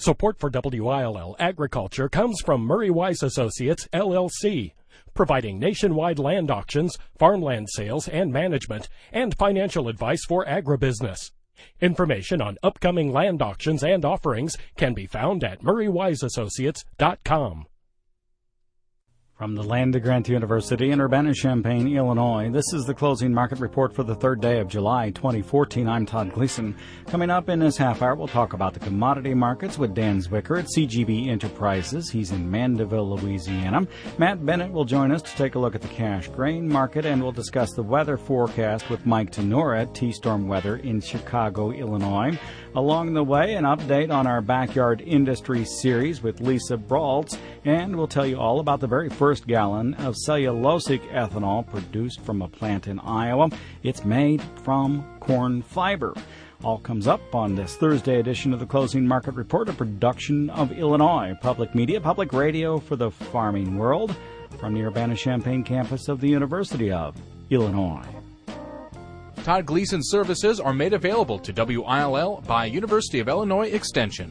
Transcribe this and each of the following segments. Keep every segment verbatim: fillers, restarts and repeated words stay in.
Support for W I L L Agriculture comes from Murray Wise Associates, L L C, providing nationwide land auctions, farmland sales and management, and financial advice for agribusiness. Information on upcoming land auctions and offerings can be found at murray wise associates dot com. From the land grant University in Urbana-Champaign, Illinois, this is the closing market report for the third day of July twenty fourteen. I'm Todd Gleason. Coming up in this half hour, we'll talk about the commodity markets with Dan Zwicker at C G B Enterprises. He's in Mandeville, Louisiana. Matt Bennett will join us to take a look at the cash grain market, and we'll discuss the weather forecast with Mike Tenora at T-Storm Weather in Chicago, Illinois. Along the way, an update on our Backyard Industry series with Lisa Braultz, and we'll tell you all about the very first gallon of cellulosic ethanol produced from a plant in Iowa. It's made from corn fiber. All comes up on this Thursday edition of the Closing Market Report, a production of Illinois Public Media, public radio for the farming world, from the Urbana-Champaign campus of the University of Illinois. Todd Gleason services are made available to W I L L by University of Illinois Extension.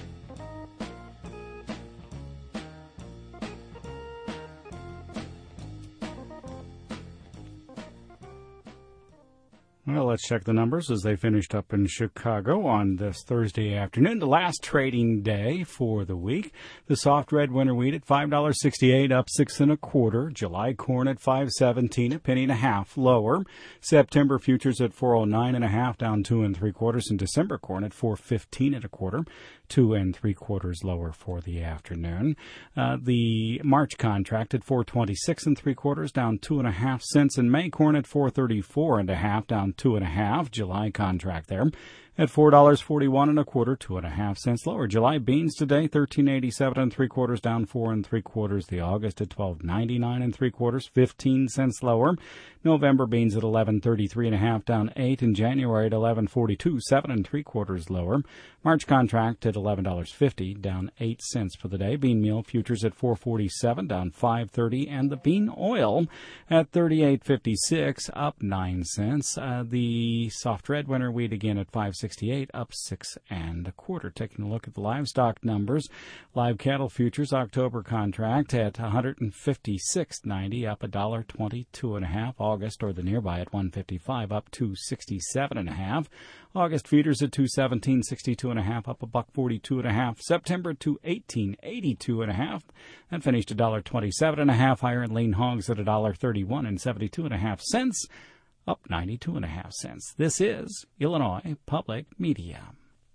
Well, let's check the numbers as they finished up in Chicago on this Thursday afternoon, the last trading day for the week. The soft red winter wheat at five dollars and sixty-eight cents, up six and a quarter. July corn at five seventeen, a penny and a half lower. September futures at four oh nine and a half, down two and three quarters. And December corn at four fifteen and a quarter, two and three quarters lower for the afternoon. Uh, the March contract at four twenty-six and three quarters, down two and a half cents. And May corn at four thirty-four and a half, down two and a half. July contract there at four dollars and forty-one and a quarter, two and a half cents lower. July beans today thirteen eighty-seven and three quarters, down four and three quarters. The August at twelve ninety-nine and three quarters, fifteen cents lower. November beans at eleven thirty-three and a half, down eight. In January at eleven forty-two, seven and three quarters lower. March contract at eleven dollars and fifty cents, down eight cents for the day. Bean meal futures at four forty-seven, down five thirty, and the bean oil at thirty-eight fifty-six, up nine cents. Uh, the soft red winter wheat again at five sixty-eight, up six and a quarter. Taking a look at the livestock numbers, live cattle futures October contract at one fifty-six ninety, up a dollar twenty-two and a half. August or the nearby at one fifty-five, up two sixty-seven and a half. August feeders at two seventeen sixty-two and a half, up a buck forty-two and a half. September two eighteen eighty-two and a half, and finished a dollar twenty-seven and a half. Higher and lean hogs at a dollar thirty-one and seventy-two and a half cents, up ninety-two and a half cents. This is Illinois Public Media.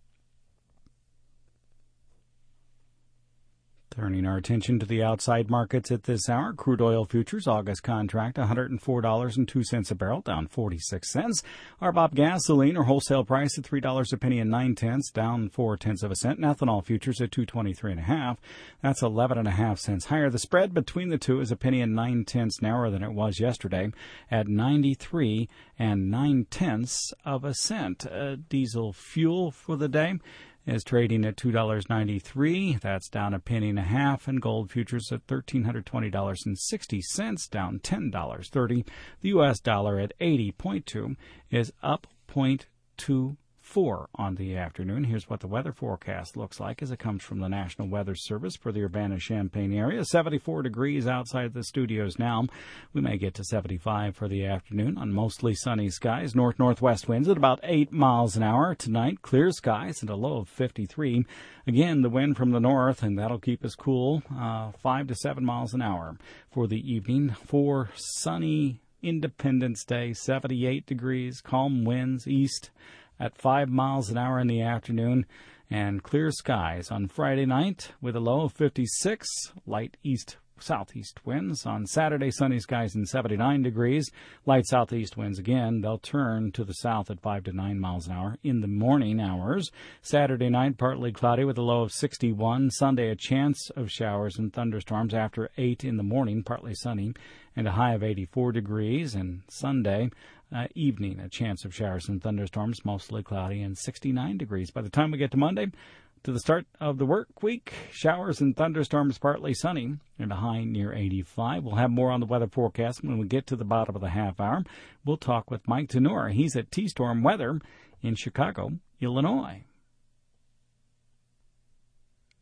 Turning our attention to the outside markets at this hour, crude oil futures August contract one hundred four dollars and two cents a barrel, down forty-six cents. R B O B gasoline or wholesale price at three dollars a penny and nine tenths, down four tenths of a cent. And ethanol futures at two twenty-three and a half. That's eleven and a half cents higher. The spread between the two is a penny and nine tenths narrower than it was yesterday at ninety-three and nine tenths of a cent. Uh, diesel fuel for the day is trading at two dollars and ninety-three cents. That's down a penny and a half. And gold futures at one thousand three hundred twenty dollars and sixty cents, down ten dollars and thirty cents. The U S dollar at eighty point two is up zero point two four on the afternoon. Here's what the weather forecast looks like as it comes from the National Weather Service for the Urbana-Champaign area. seventy-four degrees outside the studios now. We may get to seventy-five for the afternoon on mostly sunny skies. North-northwest winds at about eight miles an hour. Tonight, clear skies and a low of fifty-three. Again, the wind from the north, and that'll keep us cool, uh, five to seven miles an hour for the evening. For sunny Independence Day, seventy-eight degrees, calm winds east at five miles an hour in the afternoon, and clear skies on Friday night with a low of fifty-six, light east southeast winds. On Saturday, sunny skies and seventy-nine degrees, light southeast winds again. They'll turn to the south at five to nine miles an hour in the morning hours. Saturday night, partly cloudy with a low of sixty-one. Sunday, a chance of showers and thunderstorms after eight in the morning, partly sunny, and a high of eighty-four degrees. And Sunday, Uh, evening, a chance of showers and thunderstorms, mostly cloudy, and sixty-nine degrees. By the time we get to Monday, to the start of the work week, showers and thunderstorms, partly sunny, and a high near eighty-five. We'll have more on the weather forecast when we get to the bottom of the half hour. We'll talk with Mike Tenora. He's at T-Storm Weather in Chicago, Illinois.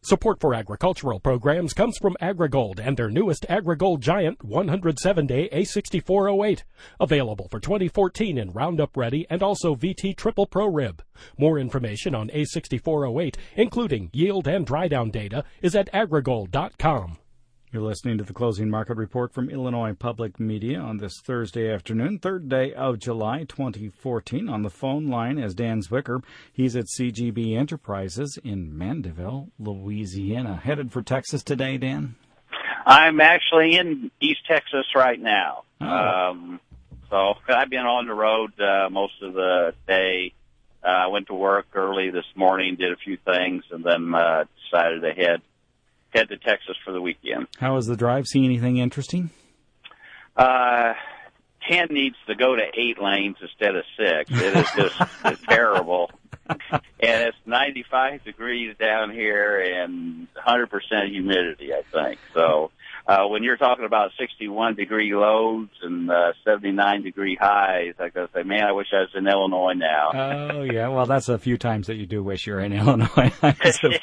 Support for agricultural programs comes from AgriGold and their newest AgriGold Giant one hundred seven day A sixty-four oh eight. Available for twenty fourteen in Roundup Ready and also V T Triple Pro Rib. More information on A sixty-four oh eight, including yield and dry down data, is at agrigold dot com. You're listening to the Closing Market Report from Illinois Public Media on this Thursday afternoon, third day of July twenty fourteen. On the phone line is Dan Zwicker. He's at C G B Enterprises in Mandeville, Louisiana. Headed for Texas today, Dan? I'm actually in East Texas right now. Oh. Um, so I've been on the road uh, most of the day. Uh, I went to work early this morning, did a few things, and then uh, decided to head head to Texas for the weekend. How was the drive? See anything interesting? Uh, ten needs to go to eight lanes instead of six. It is just it's terrible. And it's ninety-five degrees down here and one hundred percent humidity, I think. So uh, when you're talking about sixty-one degree lows and uh, seventy-nine degree highs, I gotta say, man, I wish I was in Illinois now. Oh, yeah. Well, that's a few times that you do wish you're in Illinois, I suppose.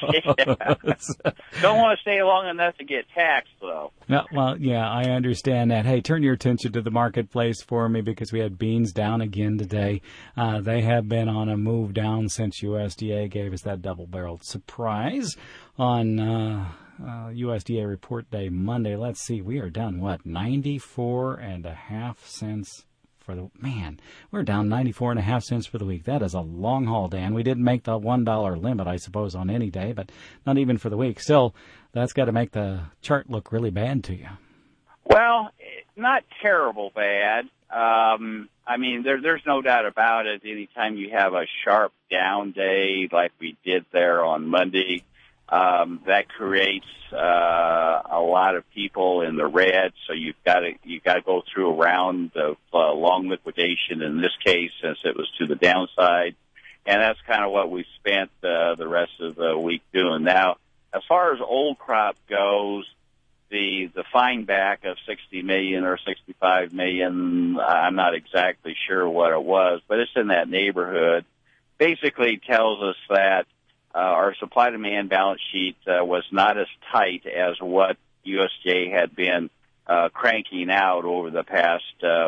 Yeah. Don't want to stay long enough to get taxed, though. No, well, yeah, I understand that. Hey, turn your attention to the marketplace for me because we had beans down again today. Uh, they have been on a move down since U S D A gave us that double-barreled surprise on uh, uh, U S D A report day Monday. Let's see, we are down, what, ninety-four and a half cents for the, man, we're down ninety-four and a half cents for the week. That is a long haul, Dan. We didn't make the one dollar limit, I suppose, on any day, but not even for the week. Still, that's got to make the chart look really bad to you. Well, not terrible bad. Um, I mean, there, there's no doubt about it. Anytime you have a sharp down day like we did there on Monday, um, that creates uh, a lot of people in the red. So you've got to you got to go through a round of uh, long liquidation in this case, since it was to the downside, and that's kind of what we spent uh, the rest of the week doing. Now, as far as old crop goes, the the fine back of sixty million or sixty-five million, I'm not exactly sure what it was, but it's in that neighborhood. Basically tells us that uh, our supply-demand balance sheet uh, was not as tight as what U S D A had been uh, cranking out over the past uh,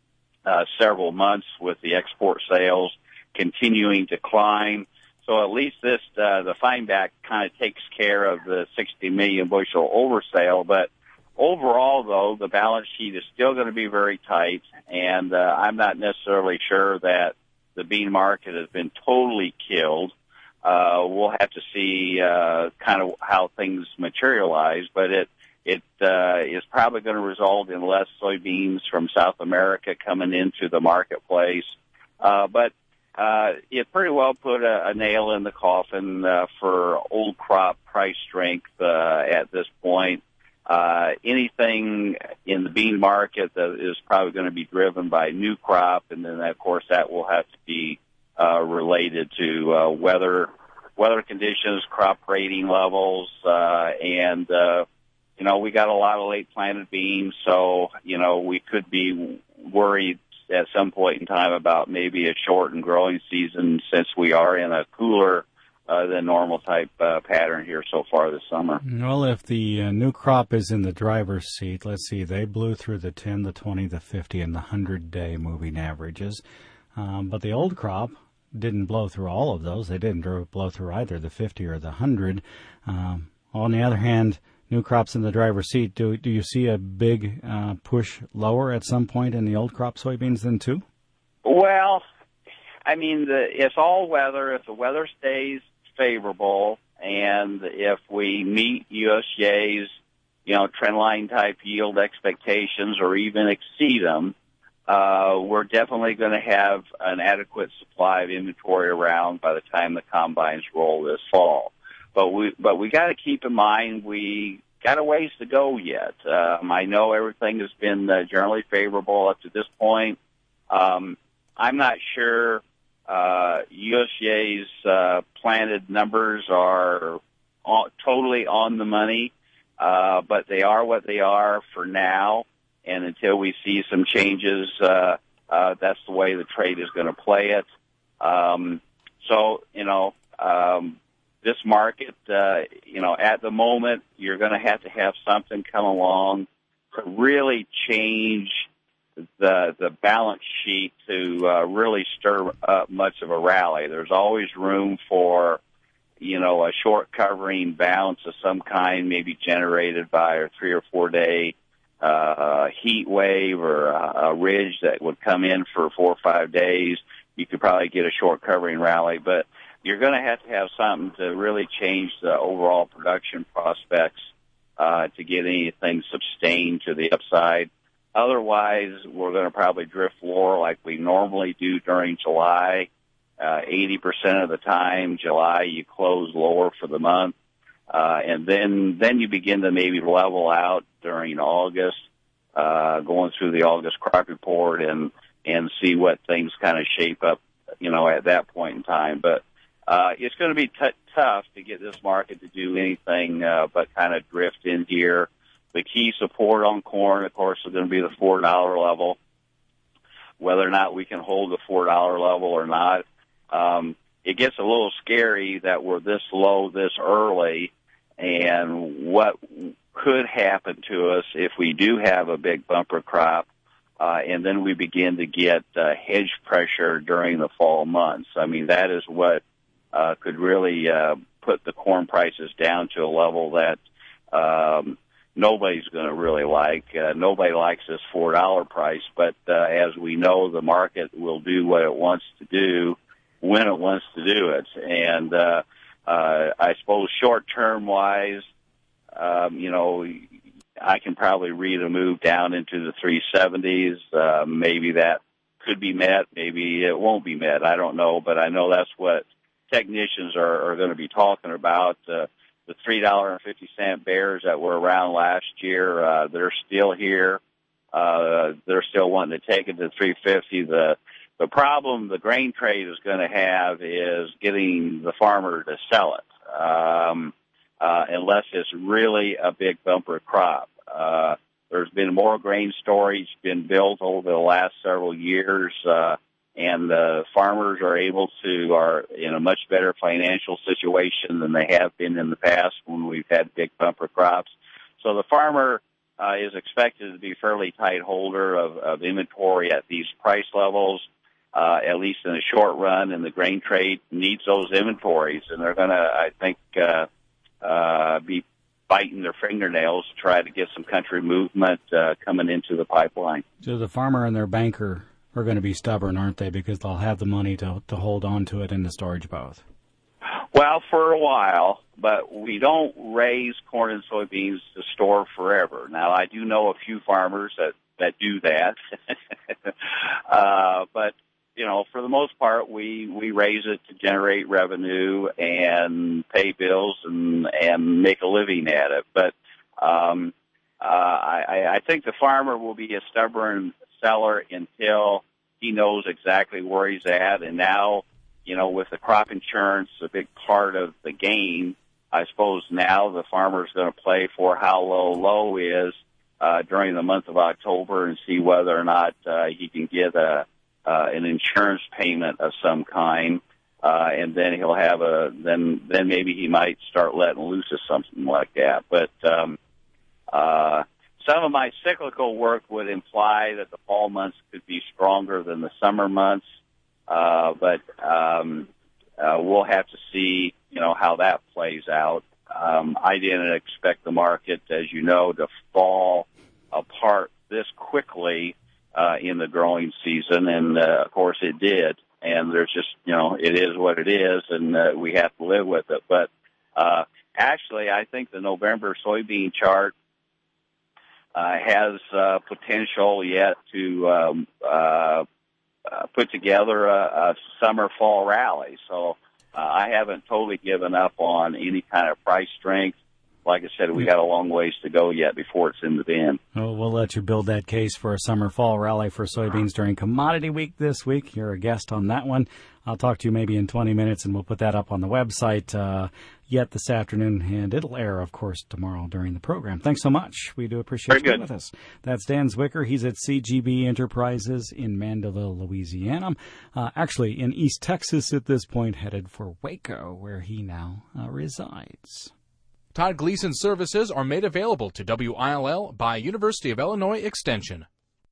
uh, several months, with the export sales continuing to climb. So at least this, uh, the fine back kind of takes care of the sixty million bushel oversale. But overall, though, the balance sheet is still going to be very tight, and uh, I'm not necessarily sure that the bean market has been totally killed. Uh, we'll have to see uh, kind of how things materialize, but it it uh, is probably going to result in less soybeans from South America coming into the marketplace. Uh, but Uh, it pretty well put a, a nail in the coffin uh, for old crop price strength uh, at this point. Uh, anything in the bean market that is probably going to be driven by new crop, and then of course that will have to be uh, related to uh, weather, weather conditions, crop rating levels, uh, and uh, you know we got a lot of late planted beans, so you know we could be worried at some point in time about maybe a shortened growing season, since we are in a cooler uh, than normal type uh, pattern here so far this summer. Well, if the uh, new crop is in the driver's seat, let's see, they blew through the ten, the twenty, the fifty, and the one hundred day moving averages. Um, but the old crop didn't blow through all of those. They didn't blow through either the fifty or the one hundred. Um, on the other hand, new crops in the driver's seat, do do you see a big uh, push lower at some point in the old crop soybeans then too? Well, I mean, the, it's all weather. If the weather stays favorable, and if we meet U S D A's, you know, trendline type yield expectations or even exceed them, uh, we're definitely going to have an adequate supply of inventory around by the time the combines roll this fall. But we, but we got to keep in mind we got a ways to go yet. Um, I know everything has been uh, generally favorable up to this point. Um, I'm not sure uh, U S D A's uh, planted numbers are all, totally on the money, uh, but they are what they are for now. And until we see some changes, uh, uh, that's the way the trade is going to play it. Um, so, you know. Um, this market, uh, you know, at the moment, you're going to have to have something come along to really change the the balance sheet to uh, really stir up much of a rally. There's always room for, you know, a short covering bounce of some kind, maybe generated by a three or four day uh, heat wave or a, a ridge that would come in for four or five days. You could probably get a short covering rally, but you're going to have to have something to really change the overall production prospects uh, to get anything sustained to the upside. Otherwise, we're going to probably drift lower like we normally do during July. Uh, eighty percent of the time, July, you close lower for the month. Uh, and then, then you begin to maybe level out during August, uh, going through the August crop report and, and see what things kind of shape up, you know, at that point in time. But, uh, it's going to be t- tough to get this market to do anything, uh, but kind of drift in here. The key support on corn, of course, is going to be the four dollar level. Whether or not we can hold the four dollar level or not, um, it gets a little scary that we're this low this early, and what could happen to us if we do have a big bumper crop, uh, and then we begin to get uh, hedge pressure during the fall months. I mean, that is what uh, could really uh, put the corn prices down to a level that um, nobody's going to really like. Uh, nobody likes this four dollar price, but uh, as we know, the market will do what it wants to do when it wants to do it. And uh, uh, I suppose short-term wise, um, you know, I can probably read a move down into the three seventies. Uh, maybe that could be met. Maybe it won't be met. I don't know, but I know that's what technicians are, are going to be talking about. Uh, the three dollars and fifty cent bears that were around last year, uh, they're still here. Uh, they're still wanting to take it to three fifty. The The problem the grain trade is going to have is getting the farmer to sell it, um, uh, unless it's really a big bumper crop. Uh, there's been more grain storage been built over the last several years, uh, and the farmers are able to, are in a much better financial situation than they have been in the past when we've had big bumper crops. So the farmer uh, is expected to be fairly tight holder of, of inventory at these price levels. Uh, at least in the short run, and the grain trade needs those inventories, and they're going to, I think, uh, uh, be biting their fingernails to try to get some country movement uh, coming into the pipeline. So the farmer and their banker are going to be stubborn, aren't they? Because they'll have the money to to hold on to it in the storage both. Well, for a while, but we don't raise corn and soybeans to store forever. Now, I do know a few farmers that, that do that, uh, but you know, for the most part, we, we raise it to generate revenue and pay bills and, and make a living at it. But um, uh, I, I think the farmer will be a stubborn seller until he knows exactly where he's at. And now, you know, with the crop insurance, a big part of the game, I suppose now the farmer's going to play for how low low is uh, during the month of October and see whether or not uh, he can get a Uh, an insurance payment of some kind, uh, and then he'll have a, then, then maybe he might start letting loose of something like that. But, um, uh, some of my cyclical work would imply that the fall months could be stronger than the summer months. Uh, but, um, uh, we'll have to see, you know, how that plays out. Um, I didn't expect the market, as you know, to fall apart this quickly Uh, in the growing season, and uh, of course it did. And there's just, you know, it is what it is, and uh, we have to live with it. But uh, actually, I think the November soybean chart uh, has uh, potential yet to um, uh, uh, put together a, a summer-fall rally. So uh, I haven't totally given up on any kind of price strength. like I said, we got a long ways to go yet before it's in the bin. Well, we'll let you build that case for a summer-fall rally for soybeans during Commodity Week this week. You're a guest on that one. I'll talk to you maybe in twenty minutes, and we'll put that up on the website uh, yet this afternoon, and it'll air, of course, tomorrow during the program. Thanks so much. We do appreciate you being with us. That's Dan Zwicker. He's at C G B Enterprises in Mandeville, Louisiana. Uh, actually, in East Texas at this point, headed for Waco, where he now uh, resides. Todd Gleason services are made available to W I L L by University of Illinois Extension.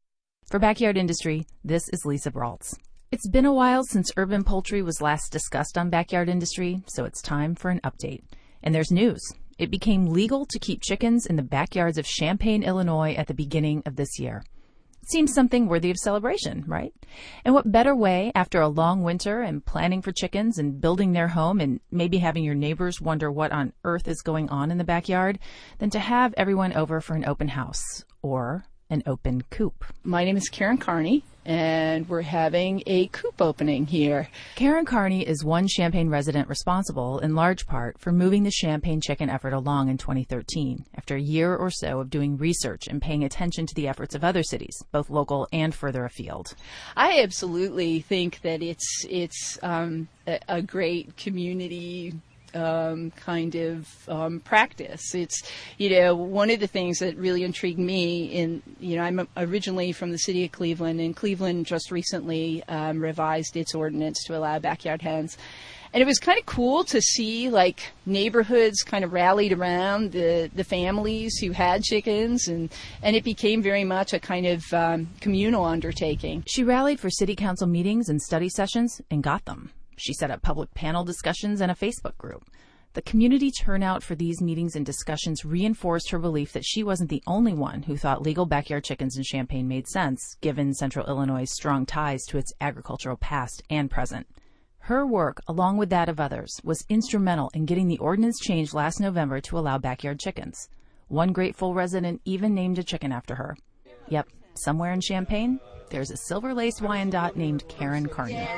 For Backyard Industry, this is Lisa Braultz. It's been a while since urban poultry was last discussed on Backyard Industry, so it's time for an update. And there's news. It became legal to keep chickens in the backyards of Champaign, Illinois at the beginning of this year. It seems something worthy of celebration, right? And what better way, after a long winter and planning for chickens and building their home and maybe having your neighbors wonder what on earth is going on in the backyard, than to have everyone over for an open house or an open coop. My name is Karen Carney, and we're having a coop opening here. Karen Carney is one Champaign resident responsible, in large part, for moving the Champaign chicken effort along in twenty thirteen, after a year or so of doing research and paying attention to the efforts of other cities, both local and further afield. I absolutely think that it's it's um, a, a great community Um, kind of um, practice. It's, you know, one of the things that really intrigued me in, you know, I'm originally from the city of Cleveland, and Cleveland just recently um, revised its ordinance to allow backyard hens. And it was kind of cool to see, like, neighborhoods kind of rallied around the, the families who had chickens, and, and it became very much a kind of um, communal undertaking. She rallied for city council meetings and study sessions and got them. She set up public panel discussions and a Facebook group. The community turnout for these meetings and discussions reinforced her belief that she wasn't the only one who thought legal backyard chickens in Champaign made sense, given Central Illinois' strong ties to its agricultural past and present. Her work, along with that of others, was instrumental in getting the ordinance changed last November to allow backyard chickens. One grateful resident even named a chicken after her. Yep, somewhere in Champaign, there's a silver-laced Wyandotte named Karen Carney.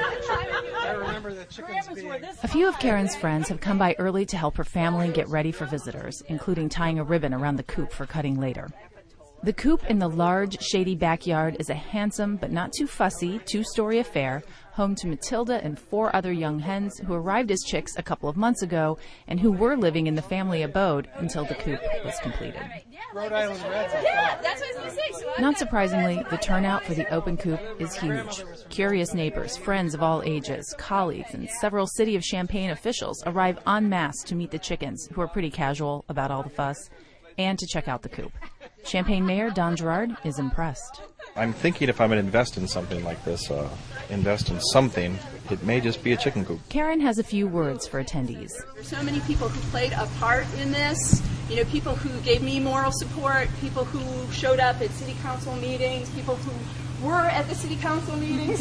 A few of Karen's friends have come by early to help her family get ready for visitors, including tying a ribbon around the coop for cutting later. The coop in the large, shady backyard is a handsome but not too fussy two-story affair, home to Matilda and four other young hens who arrived as chicks a couple of months ago and who were living in the family abode until the coop was completed. Rhode Island Reds. Yeah, that's what I was going to say. So Not surprisingly, the turnout for the open coop is huge. Curious neighbors, friends of all ages, colleagues, and several City of Champaign officials arrive en masse to meet the chickens, who are pretty casual about all the fuss, and to check out the coop. Champaign Mayor Don Gerard is impressed. I'm thinking if I'm going to invest in something like this, uh, invest in something, it may just be a chicken coop. Karen has a few words for attendees. so many people who played a part in this, you know, people who gave me moral support, people who showed up at city council meetings, people who were at the city council meetings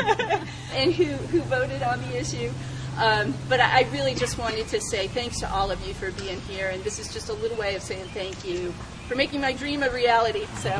and who, who voted on the issue. Um, but I really just wanted to say thanks to all of you for being here, and this is just a little way of saying thank you for making my dream a reality. So,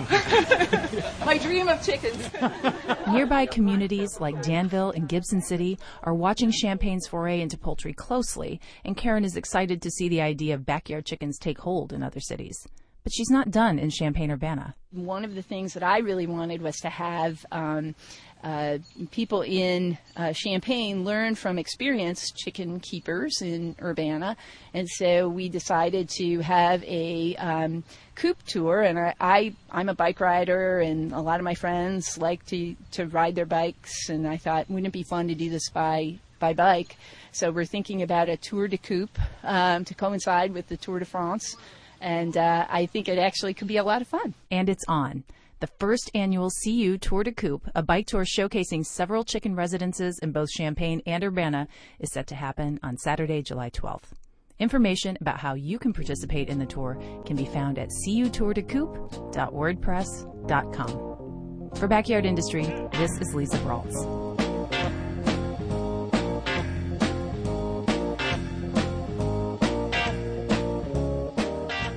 my dream of chickens. Nearby communities like Danville and Gibson City are watching Champaign's foray into poultry closely, and Karen is excited to see the idea of backyard chickens take hold in other cities. But she's not done in Champaign-Urbana. One of the things that I really wanted was to have um, uh, people in uh, Champaign learn from experienced chicken keepers in Urbana. And so we decided to have a um, coop tour. And I, I, I'm a bike rider, and a lot of my friends like to, to ride their bikes. And I thought, wouldn't it be fun to do this by, by bike? So we're thinking about a tour de coop um, to coincide with the Tour de France. And uh, I think it actually could be a lot of fun. And it's on. The first annual C U Tour de Coop, a bike tour showcasing several chicken residences in both Champaign and Urbana, is set to happen on Saturday, July twelfth. Information about how you can participate in the tour can be found at c u tour de coop dot wordpress dot com. For Backyard Industry, this is Lisa Braultz.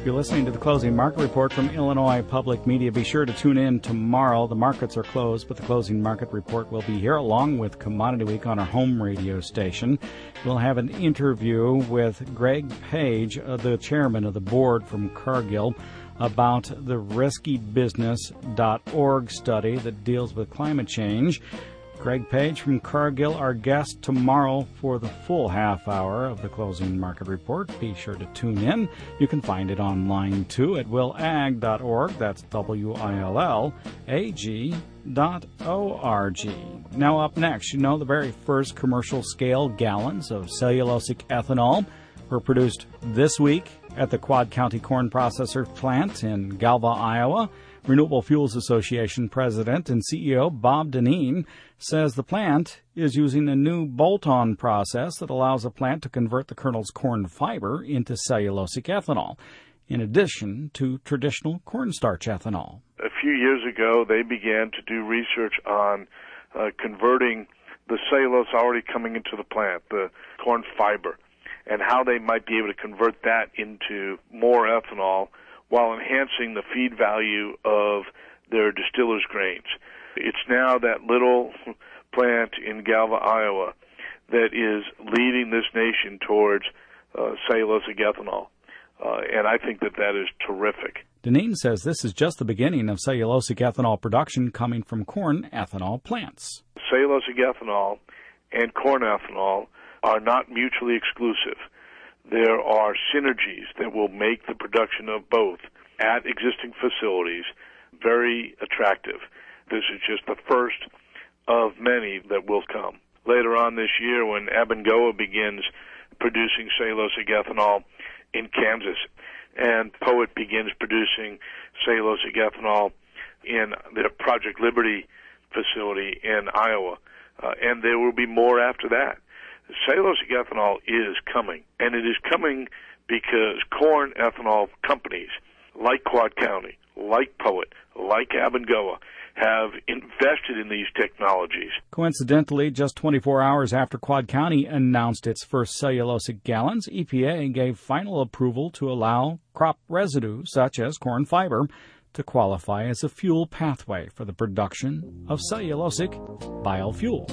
You're listening to the Closing Market Report from Illinois Public Media. Be sure to tune in tomorrow. The markets are closed, but the Closing Market Report will be here along with Commodity Week on our home radio station. We'll have an interview with Greg Page, uh, the chairman of the board from Cargill, about the risky business dot org study that deals with climate change. Greg Page from Cargill, our guest tomorrow for the full half hour of the Closing Market Report. Be sure to tune in. You can find it online, too, at will ag dot org. That's W I L L A G dot O R G. Now up next, you know the very first commercial-scale gallons of cellulosic ethanol were produced this week at the Quad County Corn Processor Plant in Galva, Iowa. Renewable Fuels Association President and C E O Bob Dineen says the plant is using a new bolt-on process that allows the plant to convert the kernel's corn fiber into cellulosic ethanol, in addition to traditional cornstarch ethanol. A few years ago, they began to do research on uh, converting the cellulose already coming into the plant, the corn fiber, and how they might be able to convert that into more ethanol while enhancing the feed value of their distillers' grains. It's now that little plant in Galva, Iowa, that is leading this nation towards uh, cellulosic ethanol, uh, and I think that that is terrific. Dineen says this is just the beginning of cellulosic ethanol production coming from corn ethanol plants. Cellulosic ethanol and corn ethanol are not mutually exclusive. There are synergies that will make the production of both at existing facilities very attractive. This is just the first of many that will come. Later on this year, when Abengoa begins producing cellulosic ethanol in Kansas, and Poet begins producing cellulosic ethanol in the Project Liberty facility in Iowa, uh, and there will be more after that. Cellulosic ethanol is coming, and it is coming because corn ethanol companies like Quad County, like Poet, like Abengoa have invested in these technologies. Coincidentally, just twenty-four hours after Quad County announced its first cellulosic gallons, E P A gave final approval to allow crop residue, such as corn fiber, to qualify as a fuel pathway for the production of cellulosic biofuel.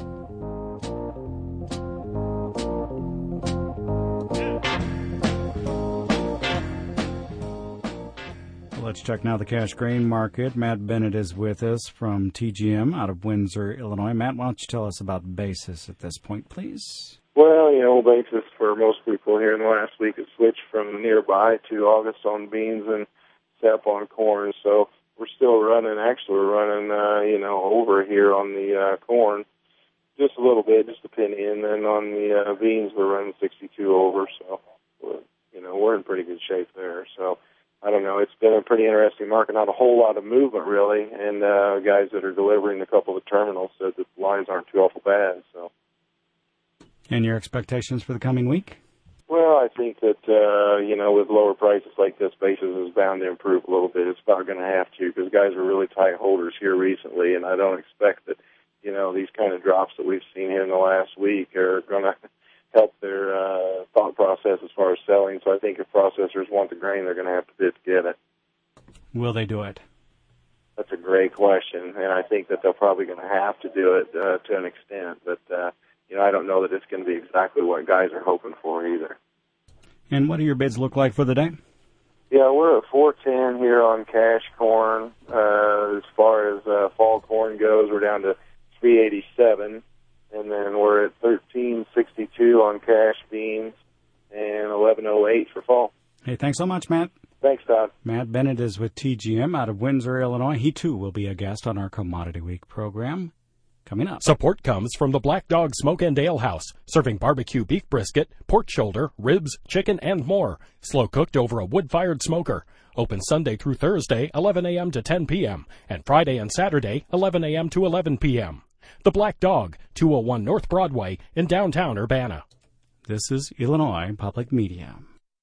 Let's check now the cash grain market. Matt Bennett is with us from T G M out of Windsor, Illinois. Matt, why don't you tell us about basis at this point, please? Well, you know, basis for most people here in the last week has switched from nearby to August on beans and sap on corn. So we're still running, actually we're running, uh, you know, over here on the uh, corn. Just a little bit, just a penny. And then on the uh, beans, we're running sixty-two over. So, we're, you know, we're in pretty good shape there. So, I don't know. It's been a pretty interesting market. Not a whole lot of movement, really. And uh, guys that are delivering a couple of the terminals said that the lines aren't too awful bad. So, and your expectations for the coming week? Well, I think that, uh, you know, with lower prices like this, basis is bound to improve a little bit. It's about going to have to because guys are really tight holders here recently, and I don't expect that, you know, these kind of drops that we've seen here in the last week are going to help their uh, thought process as far as selling. So I think if processors want the grain, they're going to have to bid to get it. Will they do it? That's a great question, and I think that they're probably going to have to do it uh, to an extent. But, uh, you know, I don't know that it's going to be exactly what guys are hoping for either. And what do your bids look like for the day? Yeah, we're at four ten here on cash corn. Uh, as far as uh, fall corn goes, we're down to three eighty-seven. And then we're at thirteen sixty-two on cash beans and eleven oh eight for fall. Hey, thanks so much, Matt. Thanks, Todd. Matt Bennett is with T G M out of Windsor, Illinois. He, too, will be a guest on our Commodity Week program coming up. Support comes from the Black Dog Smoke and Ale House, serving barbecue beef brisket, pork shoulder, ribs, chicken, and more. Slow cooked over a wood-fired smoker. Open Sunday through Thursday, eleven a.m. to ten p.m., and Friday and Saturday, eleven a.m. to eleven p.m. The Black Dog, two oh one North Broadway in downtown Urbana. This is Illinois Public Media.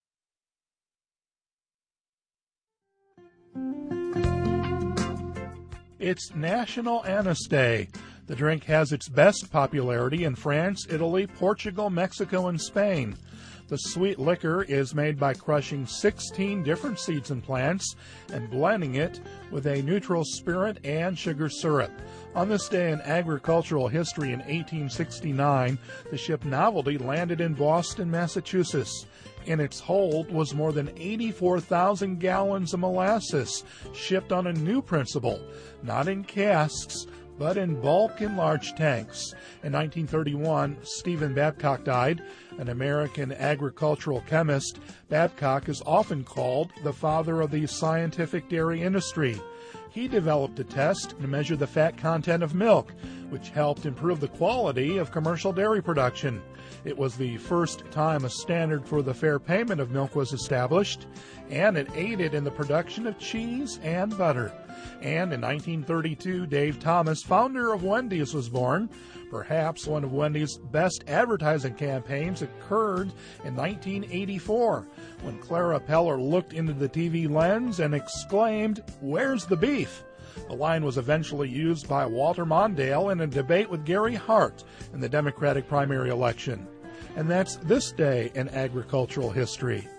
It's National Anise Day. The drink has its best popularity in France, Italy, Portugal, Mexico, and Spain. The sweet liquor is made by crushing sixteen different seeds and plants and blending it with a neutral spirit and sugar syrup. On this day in agricultural history in eighteen sixty-nine, the ship Novelty landed in Boston, Massachusetts. In its hold was more than eighty-four thousand gallons of molasses, shipped on a new principle, not in casks, but in bulk in large tanks. In nineteen thirty-one, Stephen Babcock died, an American agricultural chemist. Babcock is often called the father of the scientific dairy industry. He developed a test to measure the fat content of milk, which helped improve the quality of commercial dairy production. It was the first time a standard for the fair payment of milk was established, and it aided in the production of cheese and butter. And in nineteen thirty-two, Dave Thomas, founder of Wendy's, was born. Perhaps one of Wendy's best advertising campaigns occurred in nineteen eighty-four, when Clara Peller looked into the T V lens and exclaimed, "Where's the beef?" The line was eventually used by Walter Mondale in a debate with Gary Hart in the Democratic primary election. And that's this day in agricultural history.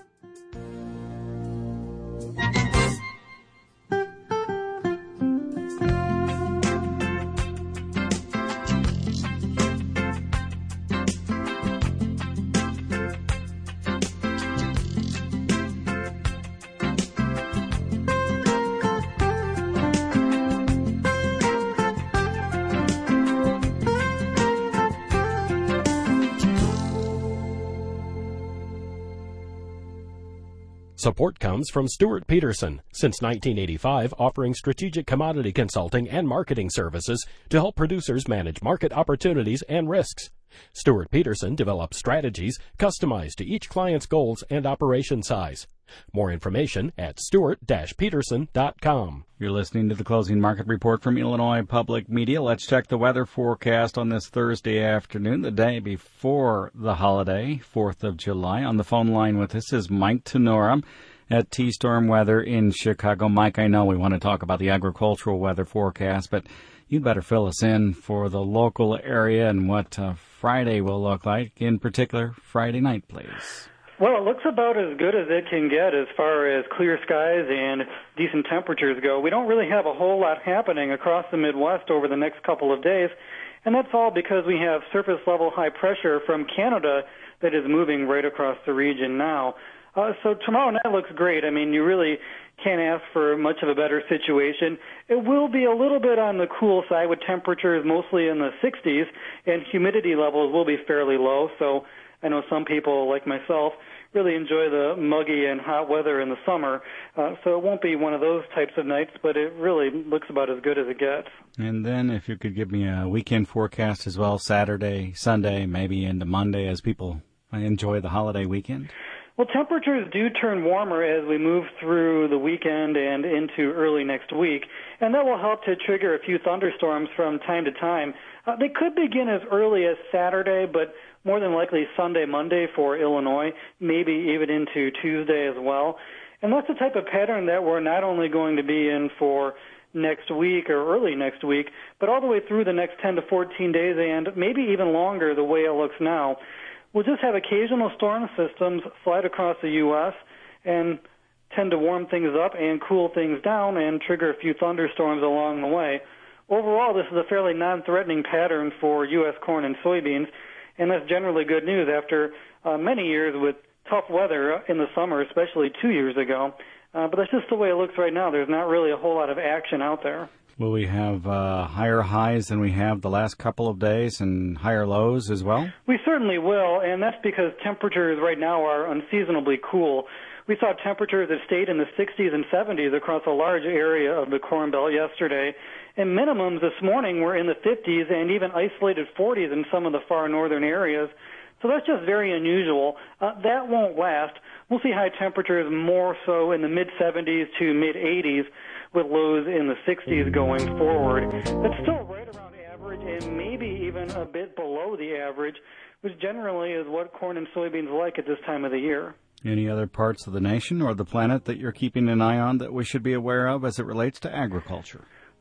Support comes from Stuart Peterson, since nineteen eighty-five offering strategic commodity consulting and marketing services to help producers manage market opportunities and risks. Stuart Peterson develops strategies customized to each client's goals and operation size. More information at stuart dash peterson dot com. You're listening to the Closing Market Report from Illinois Public Media. Let's check the weather forecast on this Thursday afternoon, the day before the holiday, fourth of July. On the phone line with us is Mike Tenora at T-Storm Weather in Chicago. Mike, I know we want to talk about the agricultural weather forecast, but you'd better fill us in for the local area and what uh, Friday will look like, in particular Friday night, please. Well, it looks about as good as it can get as far as clear skies and decent temperatures go. We don't really have a whole lot happening across the Midwest over the next couple of days, and that's all because we have surface-level high pressure from Canada that is moving right across the region now. Uh, so tomorrow night looks great. I mean, you really can't ask for much of a better situation. It will be a little bit on the cool side with temperatures mostly in the sixties, and humidity levels will be fairly low, so I know some people, like myself, really enjoy the muggy and hot weather in the summer, uh, so it won't be one of those types of nights, but it really looks about as good as it gets. And then if you could give me a weekend forecast as well, Saturday, Sunday, maybe into Monday as people enjoy the holiday weekend. Well, temperatures do turn warmer as we move through the weekend and into early next week, and that will help to trigger a few thunderstorms from time to time. Uh, they could begin as early as Saturday, but more than likely Sunday, Monday for Illinois, maybe even into Tuesday as well. And that's the type of pattern that we're not only going to be in for next week or early next week, but all the way through the next ten to fourteen days and maybe even longer the way it looks now. We'll just have occasional storm systems slide across the U S and tend to warm things up and cool things down and trigger a few thunderstorms along the way. Overall, this is a fairly non-threatening pattern for U S corn and soybeans, and that's generally good news after uh, many years with tough weather in the summer, especially two years ago. Uh, but that's just the way it looks right now. There's not really a whole lot of action out there. Will we have uh, higher highs than we have the last couple of days and higher lows as well? We certainly will, and that's because temperatures right now are unseasonably cool. We saw temperatures that stayed in the sixties and seventies across a large area of the Corn Belt yesterday, and minimums this morning were in the fifties and even isolated forties in some of the far northern areas. So that's just very unusual. Uh, that won't last. We'll see high temperatures more so in the mid-seventies to mid-eighties, with lows in the sixties going forward. That's still right around average and maybe even a bit below the average, which generally is what corn and soybeans like at this time of the year. Any other parts of the nation or the planet that you're keeping an eye on that we should be aware of as it relates to agriculture?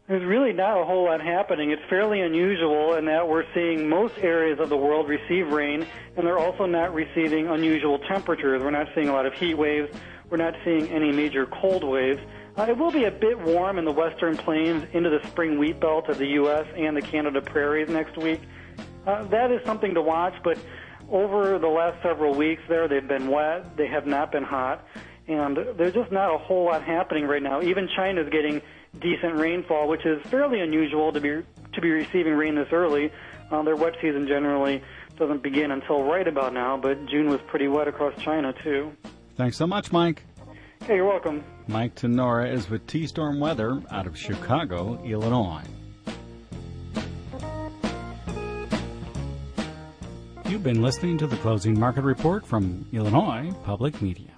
There's really not a whole lot happening. It's fairly unusual in that we're seeing most areas of the world receive rain, and they're also not receiving unusual temperatures. We're not seeing a lot of heat waves. We're not seeing any major cold waves. Uh, it will be a bit warm in the western plains into the spring wheat belt of the U S and the Canada prairies next week. Uh, that is something to watch, but over the last several weeks there, they've been wet. They have not been hot, and there's just not a whole lot happening right now. Even China's getting decent rainfall, which is fairly unusual to be to be receiving rain this early. Uh, their wet season generally doesn't begin until right about now, but June was pretty wet across China, too. Thanks so much, Mike. Hey, you're welcome. Mike Tenora is with T-Storm Weather out of Chicago, Illinois. You've been listening to the Closing Market Report from Illinois Public Media.